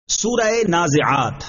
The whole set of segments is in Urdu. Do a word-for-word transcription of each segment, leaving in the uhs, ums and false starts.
سورہ نازعات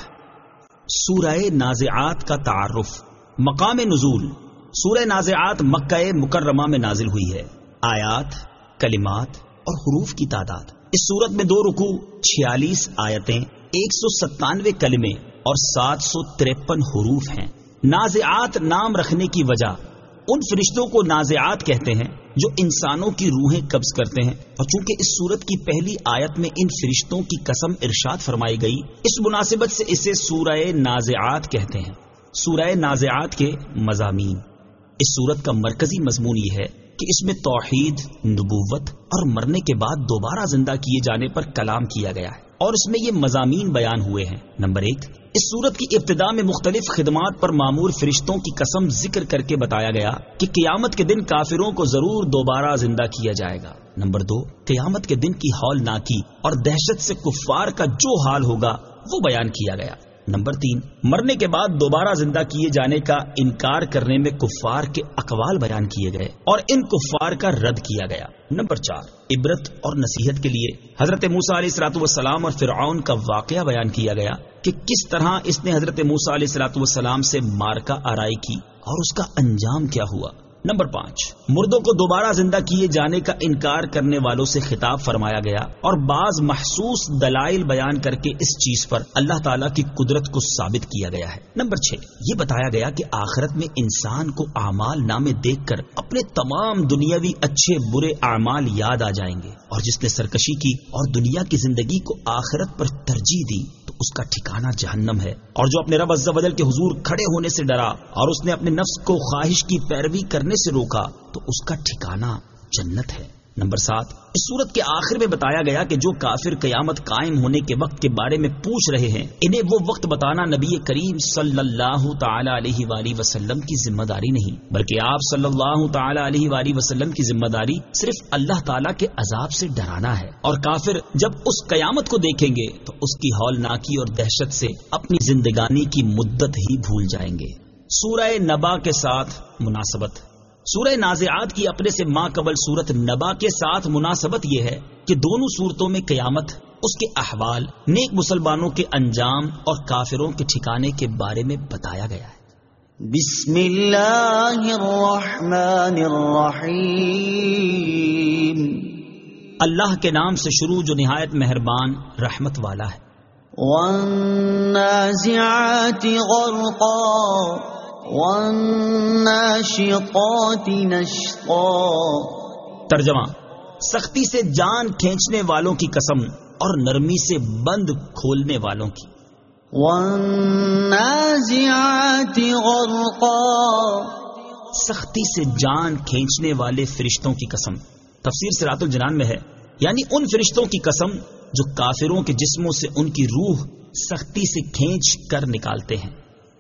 سورہ نازعات کا تعارف. مقام نزول. سورہ نازعات مکہ مکرمہ میں نازل ہوئی ہے. آیات، کلمات اور حروف کی تعداد. اس سورت میں دو رکوع، چھیالیس آیتیں، ایک سو ستانوے کلمے اور سات سو تریپن حروف ہیں. نازعات نام رکھنے کی وجہ، ان فرشتوں کو نازعات کہتے ہیں جو انسانوں کی روحیں قبض کرتے ہیں، اور چونکہ اس سورت کی پہلی آیت میں ان فرشتوں کی قسم ارشاد فرمائی گئی، اس مناسبت سے اسے سورہ نازعات کہتے ہیں. سورہ نازعات کے مضامین. اس سورت کا مرکزی مضمون یہ ہے کہ اس میں توحید، نبوت اور مرنے کے بعد دوبارہ زندہ کیے جانے پر کلام کیا گیا ہے، اور اس میں یہ مضامین بیان ہوئے ہیں. نمبر ایک، اس سورت کی ابتدا میں مختلف خدمات پر مامور فرشتوں کی قسم ذکر کر کے بتایا گیا کہ قیامت کے دن کافروں کو ضرور دوبارہ زندہ کیا جائے گا. نمبر دو، قیامت کے دن کی ہولناکی اور دہشت سے کفار کا جو حال ہوگا وہ بیان کیا گیا. نمبر تین، مرنے کے بعد دوبارہ زندہ کیے جانے کا انکار کرنے میں کفار کے اقوال بیان کیے گئے اور ان کفار کا رد کیا گیا. نمبر چار، عبرت اور نصیحت کے لیے حضرت موسیٰ علیہ الصلوۃ والسلام اور فرعون کا واقعہ بیان کیا گیا کہ کس طرح اس نے حضرت موسیٰ علیہ الصلوۃ والسلام سے معرکہ آرائی کی اور اس کا انجام کیا ہوا. نمبر پانچ، مردوں کو دوبارہ زندہ کیے جانے کا انکار کرنے والوں سے خطاب فرمایا گیا اور بعض محسوس دلائل بیان کر کے اس چیز پر اللہ تعالیٰ کی قدرت کو ثابت کیا گیا ہے. نمبر چھ، یہ بتایا گیا کہ آخرت میں انسان کو اعمال نامے دیکھ کر اپنے تمام دنیاوی اچھے برے اعمال یاد آ جائیں گے، اور جس نے سرکشی کی اور دنیا کی زندگی کو آخرت پر ترجیح دی تو اس کا ٹھکانہ جہنم ہے، اور جو اپنے رب عز و جل کے حضور کھڑے ہونے سے ڈرا اور اس نے اپنے نفس کو خواہش کی پیروی کرنے سے روکا تو اس کا ٹھکانہ جنت ہے. نمبر سات، اس سورت کے آخر میں بتایا گیا کہ جو کافر قیامت قائم ہونے کے وقت کے بارے میں پوچھ رہے ہیں، انہیں وہ وقت بتانا نبی کریم صلی اللہ تعالی علیہ وآلہ وسلم کی ذمہ داری نہیں، بلکہ آپ صلی اللہ تعالی علیہ وآلہ وسلم کی ذمہ داری صرف اللہ تعالی کے عذاب سے ڈرانا ہے. اور کافر جب اس قیامت کو دیکھیں گے تو اس کی ہولناکی اور دہشت سے اپنی زندگانی کی مدت ہی بھول جائیں گے. سورہ نبا کے ساتھ مناسبت. سورہ نازعات کی اپنے سے ماں قبل سورت نبا کے ساتھ مناسبت یہ ہے کہ دونوں صورتوں میں قیامت، اس کے احوال، نیک مسلمانوں کے انجام اور کافروں کے ٹھکانے کے بارے میں بتایا گیا ہے. بسم اللہ الرحمن الرحیم. اللہ کے نام سے شروع جو نہایت مہربان رحمت والا ہے. والنازعات غرقا والناشطات نشطا. ترجمہ: سختی سے جان کھینچنے والوں کی قسم اور نرمی سے بند کھولنے والوں کی. والنازعات غرقا، سختی سے جان کھینچنے والے فرشتوں کی قسم. تفسیر صراط الجنان میں ہے، یعنی ان فرشتوں کی قسم جو کافروں کے جسموں سے ان کی روح سختی سے کھینچ کر نکالتے ہیں.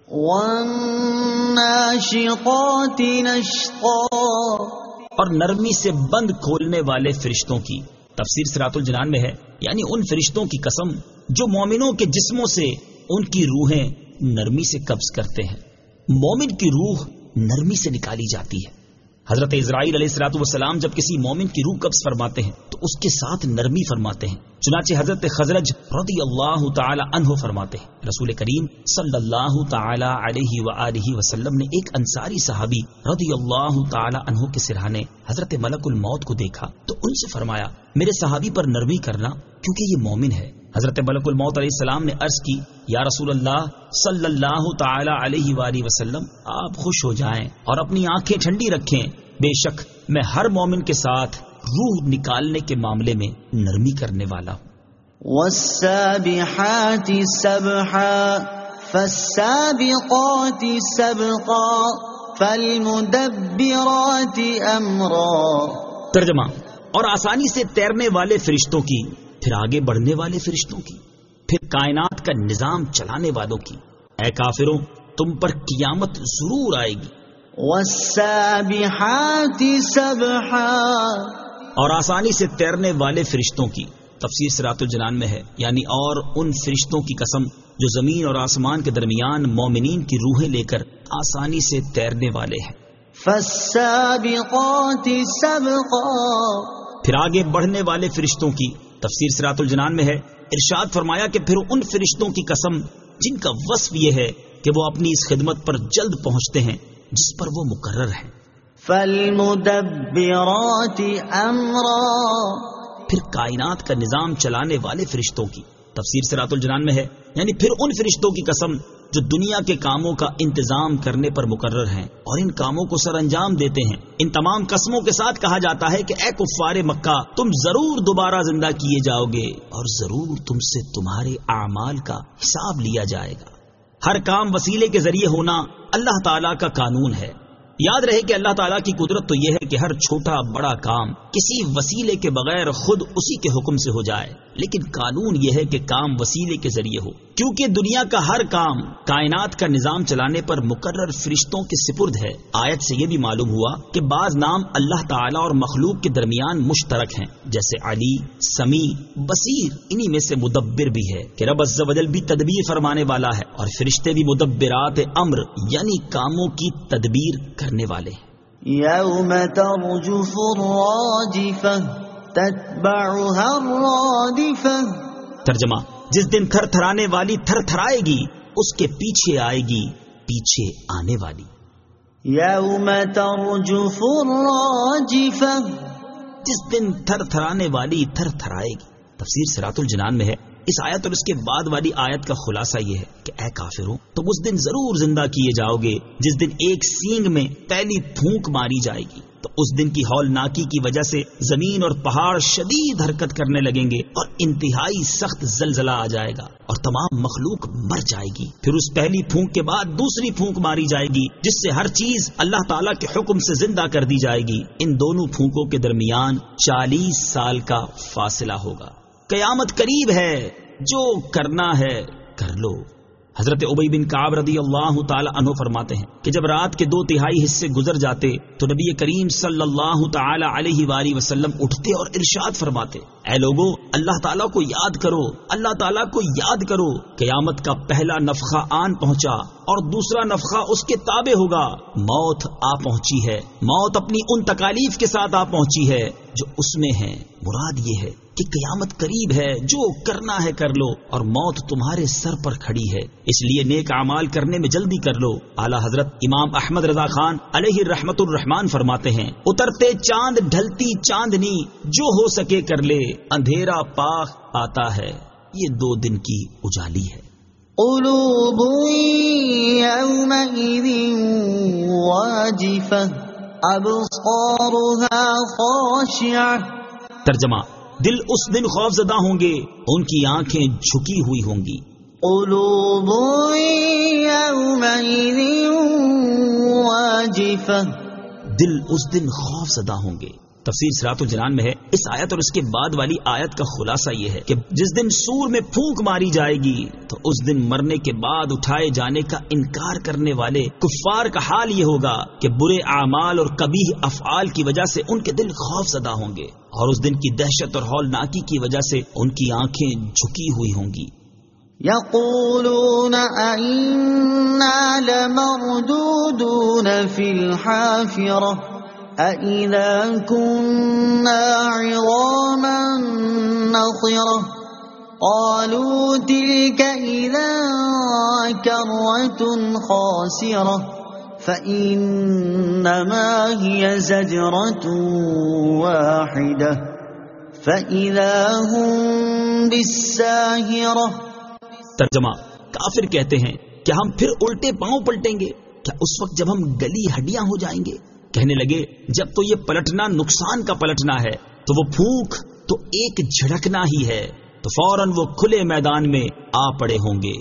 والناشطات نشطا، اور نرمی سے بند کھولنے والے فرشتوں کی. تفسیر صراط الجنان میں ہے، یعنی ان فرشتوں کی قسم جو مومنوں کے جسموں سے ان کی روحیں نرمی سے قبض کرتے ہیں. مومن کی روح نرمی سے نکالی جاتی ہے. حضرت اسرائیل علیہ الصلوۃ والسلام جب کسی مومن کی روح قبض فرماتے ہیں تو اس کے ساتھ نرمی فرماتے ہیں. چنانچہ حضرت خزرج رضی اللہ تعالی عنہ فرماتے ہیں، رسول کریم صلی اللہ تعالی علیہ وآلہ وسلم نے ایک انصاری صحابی رضی اللہ تعالی عنہ کے سرہانے حضرت ملک الموت کو دیکھا تو ان سے فرمایا، میرے صحابی پر نرمی کرنا کیونکہ یہ مومن ہے. حضرت ملک الموت علیہ السلام نے عرض کی، یا رسول اللہ صلی اللہ تعالی علیہ وآلہ وسلم، آپ خوش ہو جائیں اور اپنی آنکھیں ٹھنڈی رکھیں، بے شک میں ہر مومن کے ساتھ روح نکالنے کے معاملے میں نرمی کرنے والا ہوں. والسابحات سبحا فالسابقات سبقا فالمدبرات امرا. ترجمہ: اور آسانی سے تیرنے والے فرشتوں کی، پھر آگے بڑھنے والے فرشتوں کی، پھر کائنات کا نظام چلانے والوں کی. اے کافروں، تم پر قیامت ضرور آئے گی. والسابحات سبحا، اور آسانی سے تیرنے والے فرشتوں کی. تفسیر صراط الجنان میں ہے، یعنی اور ان فرشتوں کی قسم جو زمین اور آسمان کے درمیان مومنین کی روحیں لے کر آسانی سے تیرنے والے ہیں. فالسابقات سبقا، پھر آگے بڑھنے والے فرشتوں کی. تفسیر صراط الجنان میں ہے، ارشاد فرمایا کہ پھر ان فرشتوں کی قسم جن کا وصف یہ ہے کہ وہ اپنی اس خدمت پر جلد پہنچتے ہیں جس پر وہ مقرر ہیں۔ فالمدبرات امرا، پھر کائنات کا نظام چلانے والے فرشتوں کی، تفسیر صراط الجنان میں ہے، یعنی پھر ان فرشتوں کی قسم جو دنیا کے کاموں کا انتظام کرنے پر مقرر ہیں اور ان کاموں کو سر انجام دیتے ہیں۔ ان تمام قسموں کے ساتھ کہا جاتا ہے کہ اے کفار مکہ، تم ضرور دوبارہ زندہ کیے جاؤ گے اور ضرور تم سے تمہارے اعمال کا حساب لیا جائے گا۔ ہر کام وسیلے کے ذریعے ہونا اللہ تعالیٰ کا قانون ہے۔ یاد رہے کہ اللہ تعالیٰ کی قدرت تو یہ ہے کہ ہر چھوٹا بڑا کام کسی وسیلے کے بغیر خود اسی کے حکم سے ہو جائے، لیکن قانون یہ ہے کہ کام وسیلے کے ذریعے ہو، کیونکہ دنیا کا ہر کام کائنات کا نظام چلانے پر مقرر فرشتوں کے سپرد ہے۔ آیت سے یہ بھی معلوم ہوا کہ بعض نام اللہ تعالیٰ اور مخلوق کے درمیان مشترک ہیں، جیسے علی، سمیع، بصیر، انہی میں سے مدبر بھی ہے کہ رب عز و جل بھی تدبیر فرمانے والا ہے، اور فرشتے بھی مدبرات امر یعنی کاموں کی تدبیر کرنے والے ہیں۔ یوم ترجف الراجفہ تتبعها الرادفہ، ترجمہ، جس دن تھر تھرانے والی تھر تھرائے گی اس کے پیچھے آئے گی پیچھے آنے والی۔ یوم ترجف الراجفہ، جس دن تھر تھرانے والی تھر تھرائے گی۔ تفسیر صراط الجنان میں ہے، اس آیت اور اس کے بعد والی آیت کا خلاصہ یہ ہے کہ اے کافروں، تم اس دن ضرور زندہ کیے جاؤ گے جس دن ایک سینگ میں پہلی پھونک ماری جائے گی، تو اس دن کی ہولناکی کی وجہ سے زمین اور پہاڑ شدید حرکت کرنے لگیں گے اور انتہائی سخت زلزلہ آ جائے گا اور تمام مخلوق مر جائے گی۔ پھر اس پہلی پھونک کے بعد دوسری پھونک ماری جائے گی جس سے ہر چیز اللہ تعالیٰ کے حکم سے زندہ کر دی جائے گی۔ ان دونوں پھونکوں کے درمیان چالیس سال کا فاصلہ ہوگا۔ قیامت قریب ہے، جو کرنا ہے کر لو۔ حضرت ابی بن کعب رضی اللہ تعالی عنہ فرماتے ہیں کہ جب رات کے دو تہائی حصے گزر جاتے تو نبی کریم صلی اللہ تعالی علیہ وآلہ وسلم اٹھتے اور ارشاد فرماتے، اے لوگو، اللہ تعالیٰ کو یاد کرو، اللہ تعالیٰ کو یاد کرو۔ قیامت کا پہلا نفخہ آن پہنچا اور دوسرا نفخہ اس کے تابع ہوگا۔ موت آ پہنچی ہے، موت اپنی ان تکالیف کے ساتھ آ پہنچی ہے جو اس میں ہے۔ مراد یہ ہے کہ قیامت قریب ہے، جو کرنا ہے کر لو، اور موت تمہارے سر پر کھڑی ہے، اس لیے نیک اعمال کرنے میں جلدی کر لو۔ اعلیٰ حضرت امام احمد رضا خان علیہ رحمت الرحمان فرماتے ہیں، اترتے چاند ڈھلتی چاندنی، جو ہو سکے کر لے، اندھیرا پاک آتا ہے، یہ دو دن کی اجالی ہے۔ قلوب یومئذ واجفہ ابصارها خاشعہ، ترجمہ، دل اس دن خوف زدہ ہوں گے، ان کی آنکھیں جھکی ہوئی ہوں گی۔ قلوب یومئذ واجفہ، دل اس دن خوف زدہ ہوں گے۔ تفسیر صراط الجنان میں ہے، اس آیت اور اس کے بعد والی آیت کا خلاصہ یہ ہے کہ جس دن سور میں پھونک ماری جائے گی تو اس دن مرنے کے بعد اٹھائے جانے کا انکار کرنے والے کفار کا حال یہ ہوگا کہ برے اعمال اور قبیح افعال کی وجہ سے ان کے دل خوف زدہ ہوں گے، اور اس دن کی دہشت اور ہولناکی کی وجہ سے ان کی آنکھیں جھکی ہوئی ہوں گی۔ یقولون ائنا لمردودون فی الحافرہ أَإِذَا كُنَّا عِظَامًا نَخِرَةً قَالُوا تِلْكَ إِذًا كَرَّةٌ خَاسِرَةٌ فَإِنَّمَا هِيَ زَجْرَةٌ وَاحِدَةٌ فَإِذَا هُمْ بِالسَّاهِرَةِ۔ ترجمہ، کافر کہتے ہیں کہ ہم پھر الٹے پاؤں پلٹیں گے کیا اس وقت جب ہم گلی ہڈیاں ہو جائیں گے؟ کہنے لگے جب تو یہ پلٹنا نقصان کا پلٹنا ہے تو وہ پھونک تو ایک جھڑکنا ہی ہے، تو فوراً وہ کھلے میدان میں آ پڑے ہوں گے۔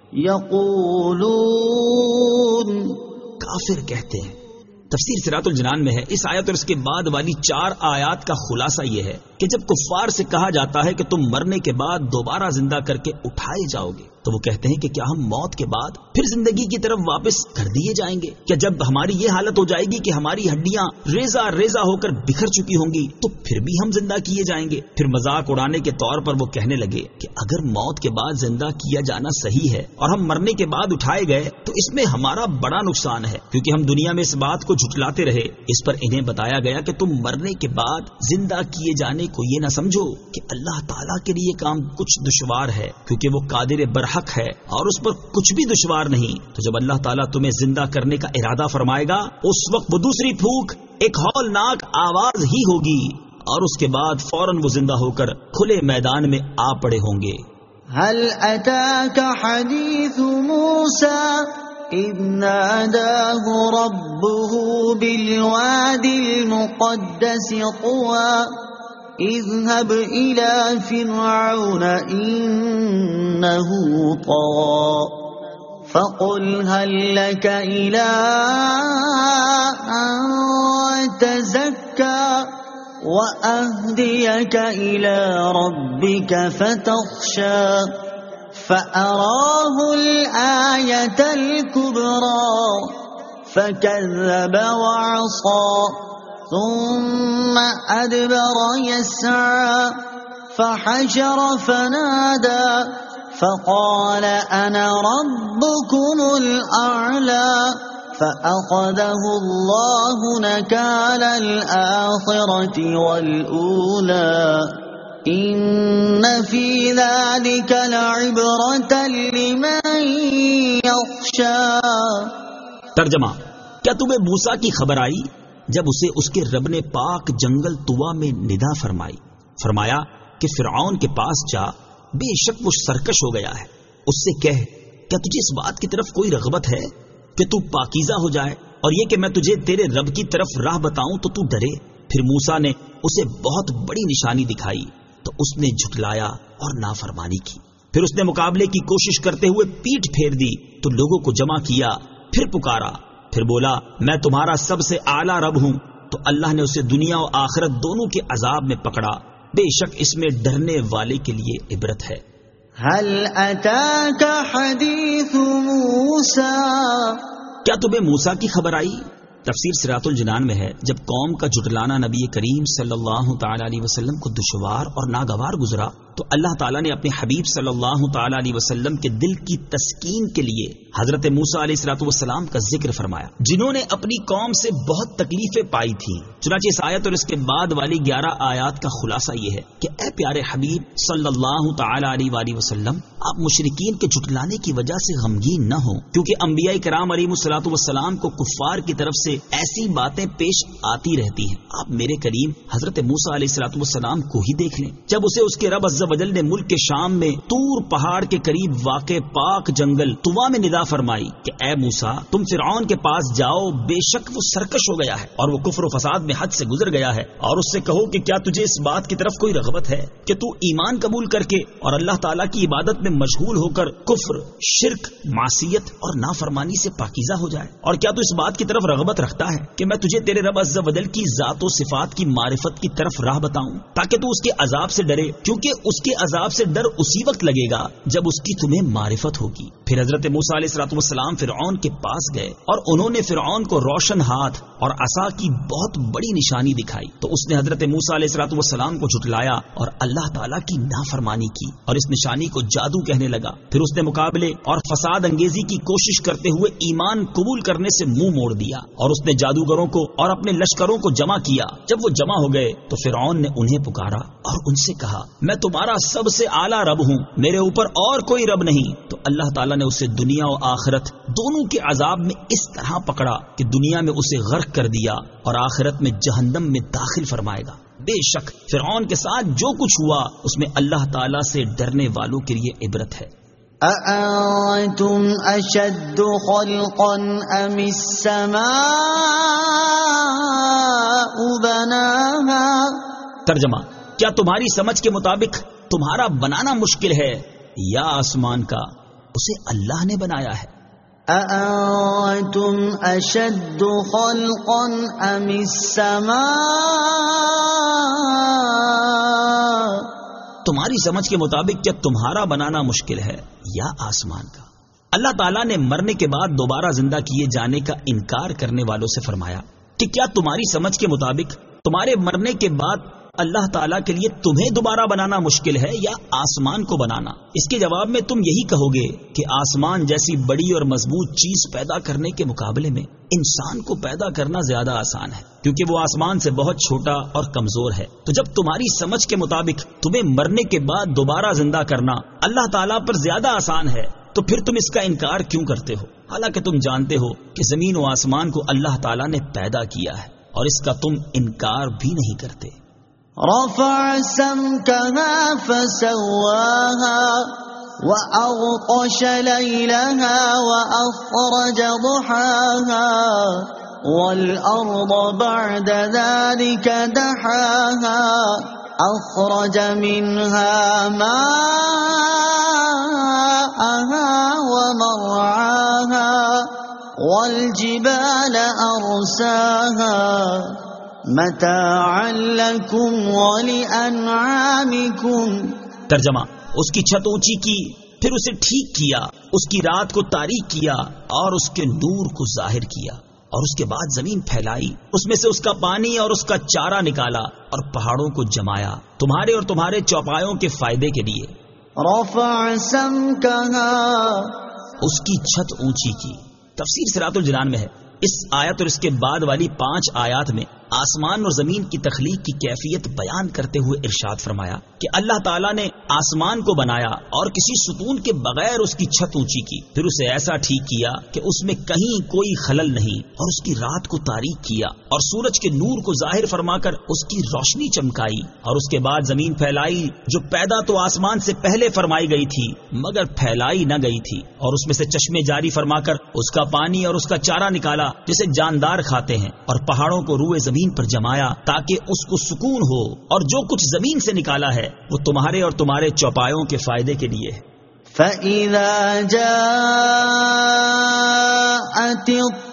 یقولون، کافر کہتے ہیں۔ تفسیر صراط الجنان میں ہے، اس آیت اور اس کے بعد والی چار آیات کا خلاصہ یہ ہے کہ جب کفار سے کہا جاتا ہے کہ تم مرنے کے بعد دوبارہ زندہ کر کے اٹھائے جاؤ گے تو وہ کہتے ہیں کہ کیا ہم موت کے بعد پھر زندگی کی طرف واپس کر دیے جائیں گے؟ کیا جب ہماری یہ حالت ہو جائے گی کہ ہماری ہڈیاں ریزہ ریزہ ہو کر بکھر چکی ہوں گی تو پھر بھی ہم زندہ کیے جائیں گے؟ پھر مذاق اڑانے کے طور پر وہ کہنے لگے کہ اگر موت کے بعد زندہ کیا جانا صحیح ہے اور ہم مرنے کے بعد اٹھائے گئے تو اس میں ہمارا بڑا نقصان ہے، کیونکہ ہم دنیا میں اس بات کو جھٹلاتے رہے۔ اس پر انہیں بتایا گیا کہ تم مرنے کے بعد زندہ کیے جانے جانے کو یہ نہ سمجھو کہ اللہ تعالیٰ کے لیے کام کچھ دشوار ہے، کیونکہ وہ قادر برحق ہے اور اس پر کچھ بھی دشوار نہیں۔ تو جب اللہ تعالیٰ تمہیں زندہ کرنے کا ارادہ فرمائے گا، اس وقت وہ دوسری پھونک ایک ہولناک آواز ہی ہوگی، اور اس کے بعد فوراً وہ زندہ ہو کر کھلے میدان میں آ پڑے ہوں گے۔ هل أتاك حديث موسى إذ ناداه ربه بالواد المقدس طوى اذهب إلى فرعون إنه طغى فقل هل لك إلى أن تزكى وَأَهْدِيَكَ إِلَى رَبِّكَ فَتَخْشَى فَأَرَاهُ الْآيَةَ الْكُبْرَى فَكَذَّبَ وَعَصَى ثُمَّ أَدْبَرَ يَسْعَى فَحَشَرَ فَنَادَى فَقَالَ أَنَا رَبُّكُمُ الْأَعْلَى فَأَخَذَهُ اللَّهُ نَكَالَ الْآخِرَةِ وَالْأُولَى إِنَّ فِي ذَلِكَ لَعِبْرَةً لِمَن يَخْشَىٰ۔ ترجمہ: کیا تمہیں موسیٰ کی خبر آئی جب اسے اس کے رب نے پاک جنگل طوا میں ندا فرمائی، فرمایا کہ فرعون کے پاس جا، بے شک وہ سرکش ہو گیا ہے، اس سے کہہ کیا تجھے اس بات کی طرف کوئی رغبت ہے کہ تو پاکیزہ ہو جائے، اور یہ کہ میں تجھے تیرے رب کی طرف راہ بتاؤں تو تو ڈرے۔ پھر موسیٰ نے اسے بہت بڑی نشانی دکھائی تو اس نے جھٹلایا اور نافرمانی کی۔ پھر اس نے مقابلے کی کوشش کرتے ہوئے پیٹھ پھیر دی تو لوگوں کو جمع کیا، پھر پکارا، پھر بولا میں تمہارا سب سے اعلیٰ رب ہوں، تو اللہ نے اسے دنیا و آخرت دونوں کے عذاب میں پکڑا، بے شک اس میں ڈرنے والے کے لیے عبرت ہے۔ هل أتاك حديث موسى؟ کیا تمہیں موسیٰ کی خبر آئی؟ تفسیر صراط الجنان میں ہے جب قوم کا جھٹلانا نبی کریم صلی اللہ تعالی علیہ وسلم کو دشوار اور ناگوار گزرا تو اللہ تعالیٰ نے اپنے حبیب صلی اللہ تعالی علیہ وسلم کے دل کی تسکین کے لیے حضرت موسیٰ علیہ الصلوۃ والسلام کا ذکر فرمایا، جنہوں نے اپنی قوم سے بہت تکلیفیں پائی تھیں۔ چنانچہ اس آیت اور اس کے بعد والی گیارہ آیات کا خلاصہ یہ ہے کہ اے پیارے حبیب صلی اللہ تعالی علیہ وآلہ وسلم، آپ مشرکین کے جھٹلانے کی وجہ سے غمگین نہ ہوں، کیونکہ انبیاء کرام علیہ الصلوۃ والسلام کو کفار کی طرف سے ایسی باتیں پیش آتی رہتی ہیں۔ آپ میرے کریم حضرت موسیٰ علیہ الصلوۃ والسلام کو ہی دیکھ لیں، جب اسے اس کے رب عز و جل نے ملک کے شام میں طور پہاڑ کے قریب واقع پاک جنگل طوا میں ندا فرمائی کہ اے موسیٰ تم فرعون کے پاس جاؤ، بے شک وہ سرکش ہو گیا ہے اور وہ کفر و فساد میں حد سے گزر گیا ہے، اور اس سے کہو کہ کیا تجھے اس بات کی طرف کوئی رغبت ہے کہ تو ایمان قبول کر کے اور اللہ تعالیٰ کی عبادت میں مشغول ہو کر کفر، شرک، معصیت اور نافرمانی سے پاکیزہ ہو جائے، اور کیا تو اس بات کی طرف رغبت رکھتا ہے کہ میں تجھے تیرے رب عز و جل کی ذات و صفات کی معرفت کی طرف راہ بتاؤں تاکہ تو اس کے عذاب سے ڈرے، کیونکہ اس کے عذاب سے ڈر اسی وقت لگے گا جب اس کی تمہیں معرفت ہوگی۔ پھر حضرت موسیٰ علیہ الصلوۃ والسلام فرعون کے پاس گئے اور انہوں نے فرعون کو روشن ہاتھ اور عصا کی بہت بڑی نشانی دکھائی، تو اس نے حضرت موسیٰ علیہ الصلوۃ والسلام کو جھٹلایا اور اللہ تعالیٰ کی نافرمانی کی اور اس نشانی کو جادو کہنے لگا۔ پھر اس نے مقابلے اور فساد انگیزی کی کوشش کرتے ہوئے ایمان قبول کرنے سے منہ موڑ دیا، اور اس نے جادوگروں کو اور اپنے لشکروں کو جمع کیا۔ جب وہ جمع ہو گئے تو فرعون نے انہیں پکارا اور ان سے کہا میں تمہارا سب سے اعلیٰ رب ہوں، میرے اوپر اور کوئی رب نہیں۔ تو اللہ تعالیٰ نے اسے دنیا و آخرت دونوں کے عذاب میں اس طرح پکڑا کہ دنیا میں اسے غرق کر دیا اور آخرت میں جہنم میں داخل فرمائے گا۔ بے شک فرعون کے ساتھ جو کچھ ہوا اس میں اللہ تعالیٰ سے ڈرنے والوں کے لیے عبرت ہے۔ أَأَنتُمْ أَشَدُّ خَلْقًا أَمِ السَّمَاءُ بَنَاهَا؟ ترجمہ: کیا تمہاری سمجھ کے مطابق تمہارا بنانا مشکل ہے یا آسمان کا؟ اسے اللہ نے بنایا ہے۔ أَأَنتُمْ أَشَدُّ خَلْقًا أَمِ السَّمَاءُ؟ تمہاری سمجھ کے مطابق کیا تمہارا بنانا مشکل ہے یا آسمان کا؟ اللہ تعالیٰ نے مرنے کے بعد دوبارہ زندہ کیے جانے کا انکار کرنے والوں سے فرمایا کہ کیا تمہاری سمجھ کے مطابق تمہارے مرنے کے بعد اللہ تعالیٰ کے لیے تمہیں دوبارہ بنانا مشکل ہے یا آسمان کو بنانا؟ اس کے جواب میں تم یہی کہو گے کہ آسمان جیسی بڑی اور مضبوط چیز پیدا کرنے کے مقابلے میں انسان کو پیدا کرنا زیادہ آسان ہے، کیونکہ وہ آسمان سے بہت چھوٹا اور کمزور ہے۔ تو جب تمہاری سمجھ کے مطابق تمہیں مرنے کے بعد دوبارہ زندہ کرنا اللہ تعالیٰ پر زیادہ آسان ہے، تو پھر تم اس کا انکار کیوں کرتے ہو، حالانکہ تم جانتے ہو کہ زمین و آسمان کو اللہ تعالیٰ نے پیدا کیا ہے اور اس کا تم انکار بھی نہیں کرتے۔ رفع سمكها فسواها وأغطش ليلها وأخرج ضحاها والأرض بعد ذلك دحاها أخرج منها ماءها ومرعاها والجبال أرساها متاعا لكم ولأنعامكم۔ ترجمہ: اس کی چھت اونچی کی، پھر اسے ٹھیک کیا، اس کی رات کو تاریک کیا اور اس کے نور کو ظاہر کیا، اور اس کے بعد زمین پھیلائی، اس میں سے اس کا پانی اور اس کا چارہ نکالا اور پہاڑوں کو جمایا تمہارے اور تمہارے چوپایوں کے فائدے کے لیے۔ رفع سمكها، اس کی چھت اونچی کی۔ تفسیر صراط الجنان میں ہے، اس آیت اور اس کے بعد والی پانچ آیات میں آسمان اور زمین کی تخلیق کی کیفیت بیان کرتے ہوئے ارشاد فرمایا کہ اللہ تعالیٰ نے آسمان کو بنایا اور کسی ستون کے بغیر اس کی چھت اونچی کی، پھر اسے ایسا ٹھیک کیا کہ اس میں کہیں کوئی خلل نہیں، اور اس کی رات کو تاریک کیا اور سورج کے نور کو ظاہر فرما کر اس کی روشنی چمکائی، اور اس کے بعد زمین پھیلائی جو پیدا تو آسمان سے پہلے فرمائی گئی تھی مگر پھیلائی نہ گئی تھی، اور اس میں سے چشمے جاری فرما کر اس کا پانی اور اس کا چارہ نکالا جسے جاندار کھاتے ہیں، اور پہاڑوں کو روئے زمین پر جمایا تاکہ اس کو سکون ہو، اور جو کچھ زمین سے نکالا ہے وہ تمہارے اور تمہارے چوپایوں کے فائدے کے لیے ہے۔ فَإِذَا جَاءَتِ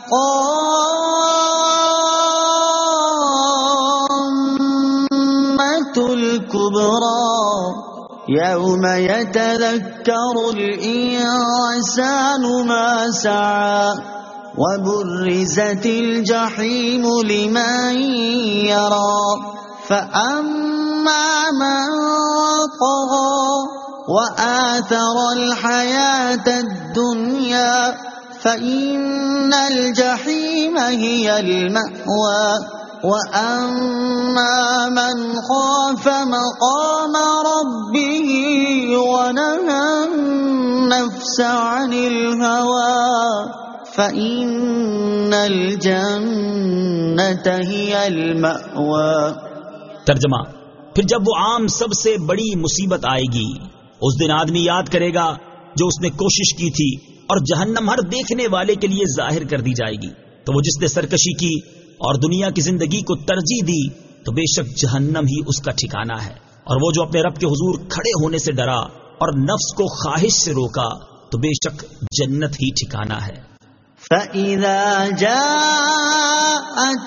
الطَّامَّةُ الْكُبْرَى يَوْمَ يَتَذَكَّرُ الْإِنسَانُ مَا سَعَى وَبُرِّزَتِ الْجَحِيمُ لِمَن يَرَى فَأَمَّا مَن طَغَى وَآثَرَ الْحَيَاةَ الدُّنْيَا فَإِنَّ الْجَحِيمَ هِيَ الْمَأْوَى وَأَمَّا مَنْ خَافَ مَقَامَ رَبِّهِ وَنَهَى النَّفْسَ عَنِ الْهَوَى فَإِنَّ الْجَنَّةَ هِيَ الْمَأْوَى۔ ترجمہ: پھر جب وہ عام سب سے بڑی مصیبت آئے گی، اس دن آدمی یاد کرے گا جو اس نے کوشش کی تھی، اور جہنم ہر دیکھنے والے کے لیے ظاہر کر دی جائے گی۔ تو وہ جس نے سرکشی کی اور دنیا کی زندگی کو ترجیح دی، تو بے شک جہنم ہی اس کا ٹھکانہ ہے، اور وہ جو اپنے رب کے حضور کھڑے ہونے سے ڈرا اور نفس کو خواہش سے روکا، تو بے شک جنت ہی ٹھکانہ ہے۔ فَإِذَا جَاءَتِ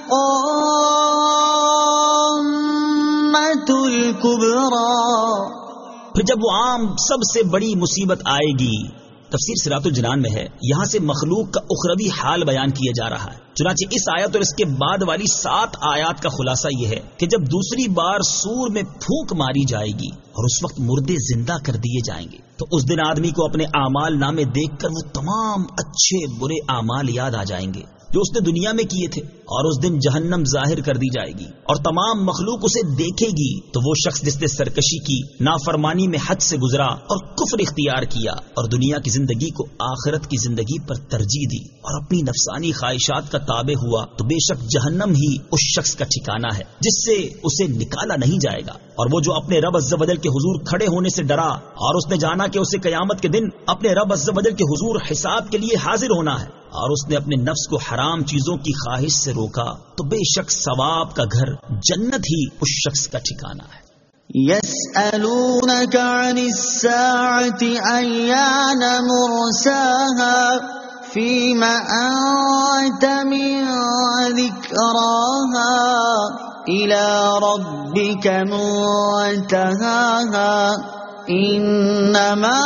الطَّامَّةُ الْكُبْرَى، پھر جب وہ عام سب سے بڑی مصیبت آئے گی۔ تفسیر صراط الجنان میں ہے، یہاں سے مخلوق کا اخروی حال بیان کیا جا رہا ہے۔ چنانچہ اس آیت اور اس کے بعد والی سات آیات کا خلاصہ یہ ہے کہ جب دوسری بار سور میں پھونک ماری جائے گی اور اس وقت مردے زندہ کر دیے جائیں گے، تو اس دن آدمی کو اپنے اعمال نامے دیکھ کر وہ تمام اچھے برے اعمال یاد آ جائیں گے جو اس نے دنیا میں کیے تھے، اور اس دن جہنم ظاہر کر دی جائے گی اور تمام مخلوق اسے دیکھے گی۔ تو وہ شخص جس نے سرکشی کی، نافرمانی میں حد سے گزرا اور کفر اختیار کیا، اور دنیا کی زندگی کو آخرت کی زندگی پر ترجیح دی اور اپنی نفسانی خواہشات کا تابع ہوا، تو بے شک جہنم ہی اس شخص کا ٹھکانہ ہے جس سے اسے نکالا نہیں جائے گا۔ اور وہ جو اپنے رب عز و جل کے حضور کھڑے ہونے سے ڈرا اور اس نے جانا کہ اسے قیامت کے دن اپنے رب عز و جل کے حضور حساب کے لیے حاضر ہونا ہے، اور اس نے اپنے نفس کو حرام چیزوں کی خواہش سے روکا، تو بے شک ثواب کا گھر جنت ہی اس شخص کا ٹھکانہ ہے۔ يَسْأَلُونَكَ عَنِ السَّاعَةِ أَيَّانَ مُرْسَاهَا فِيمَ أَنْتَ مِنْ ذِكْرَاهَا إِلَى رَبِّكَ مُنْتَهَاهَا إِنَّمَا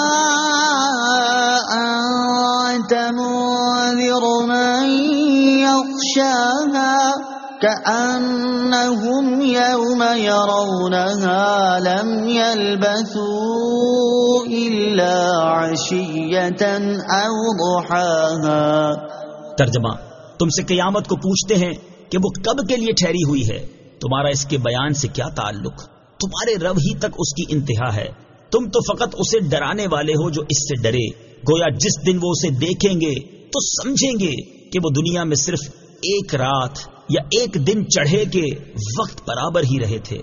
أَنْتَ مُنذِرُ مَنْ يَخْشَاهَا كأنهم يوم يرونها لم يلبثوا إلا عشية أو ضحاها. ترجمہ: تم سے قیامت کو پوچھتے ہیں کہ وہ کب کے لیے ٹھہری ہوئی ہے، تمہارا اس کے بیان سے کیا تعلق؟ تمہارے رب ہی تک اس کی انتہا ہے، تم تو فقط اسے ڈرانے والے ہو جو اس سے ڈرے. گویا جس دن وہ اسے دیکھیں گے تو سمجھیں گے کہ وہ دنیا میں صرف ایک رات یا ایک دن چڑھے کے وقت برابر ہی رہے تھے.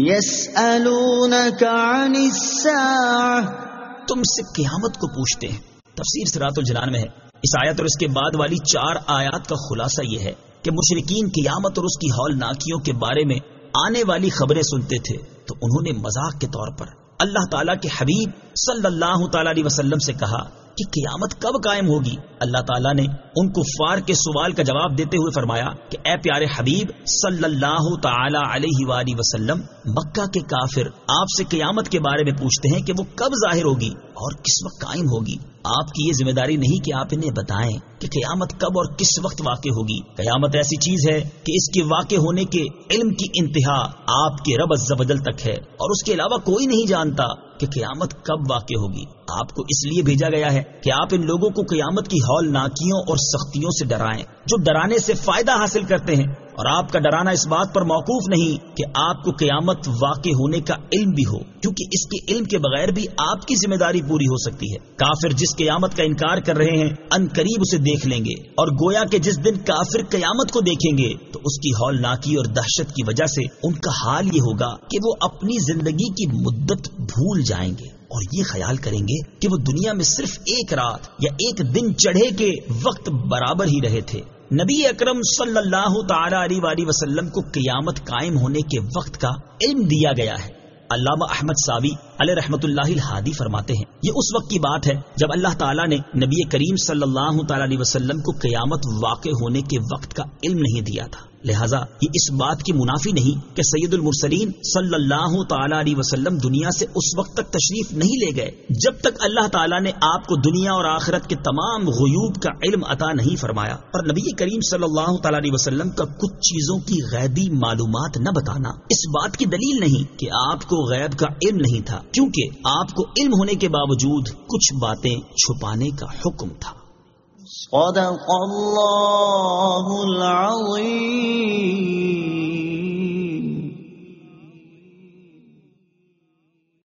يسألونك عن الساعة. تم سے قیامت کو پوچھتے ہیں. تفسیر صراط الجنان میں ہے. اس آیت اور اس کے بعد والی چار آیات کا خلاصہ یہ ہے کہ مشرکین قیامت اور اس کی ہولناکیوں کے بارے میں آنے والی خبریں سنتے تھے تو انہوں نے مذاق کے طور پر اللہ تعالیٰ کے حبیب صلی اللہ تعالی علیہ وسلم سے کہا کہ قیامت کب قائم ہوگی. اللہ تعالیٰ نے ان کفار کے سوال کا جواب دیتے ہوئے فرمایا کہ اے پیارے حبیب صلی اللہ تعالی علیہ وآلہ وسلم، مکہ کے کافر آپ سے قیامت کے بارے میں پوچھتے ہیں کہ وہ کب ظاہر ہوگی اور کس وقت قائم ہوگی. آپ کی یہ ذمہ داری نہیں کہ آپ انہیں بتائیں کہ قیامت کب اور کس وقت واقع ہوگی. قیامت ایسی چیز ہے کہ اس کے واقع ہونے کے علم کی انتہا آپ کے رب عز و جل تک ہے اور اس کے علاوہ کوئی نہیں جانتا کہ قیامت کب واقع ہوگی. آپ کو اس لیے بھیجا گیا ہے کہ آپ ان لوگوں کو قیامت کی ہولناکیوں اور سختیوں سے ڈرائیں جو ڈرانے سے فائدہ حاصل کرتے ہیں، اور آپ کا ڈرانا اس بات پر موقوف نہیں کہ آپ کو قیامت واقع ہونے کا علم بھی ہو، کیونکہ اس کے علم کے بغیر بھی آپ کی ذمہ داری پوری ہو سکتی ہے. کافر جس قیامت کا انکار کر رہے ہیں ان قریب اسے دیکھ لیں گے، اور گویا کہ جس دن کافر قیامت کو دیکھیں گے تو اس کی ہولناکی اور دہشت کی وجہ سے ان کا حال یہ ہوگا کہ وہ اپنی زندگی کی مدت بھول جائیں گے اور یہ خیال کریں گے کہ وہ دنیا میں صرف ایک رات یا ایک دن چڑھے کے وقت برابر ہی رہے تھے. نبی اکرم صلی اللہ تعالی علیہ وآلہ وسلم کو قیامت قائم ہونے کے وقت کا علم دیا گیا ہے. علامہ احمد ساوی علیہ رحمۃ اللہ الہادی فرماتے ہیں یہ اس وقت کی بات ہے جب اللہ تعالیٰ نے نبی کریم صلی اللہ تعالی علیہ وسلم کو قیامت واقع ہونے کے وقت کا علم نہیں دیا تھا. لہٰذا یہ اس بات کی منافی نہیں کہ سید المرسلین صلی اللہ تعالی علیہ وسلم دنیا سے اس وقت تک تشریف نہیں لے گئے جب تک اللہ تعالیٰ نے آپ کو دنیا اور آخرت کے تمام غیوب کا علم عطا نہیں فرمایا. اور نبی کریم صلی اللہ تعالی علیہ وسلم کا کچھ چیزوں کی غیبی معلومات نہ بتانا اس بات کی دلیل نہیں کہ آپ کو غیب کا علم نہیں تھا، کیونکہ آپ کو علم ہونے کے باوجود کچھ باتیں چھپانے کا حکم تھا. صدق اللہ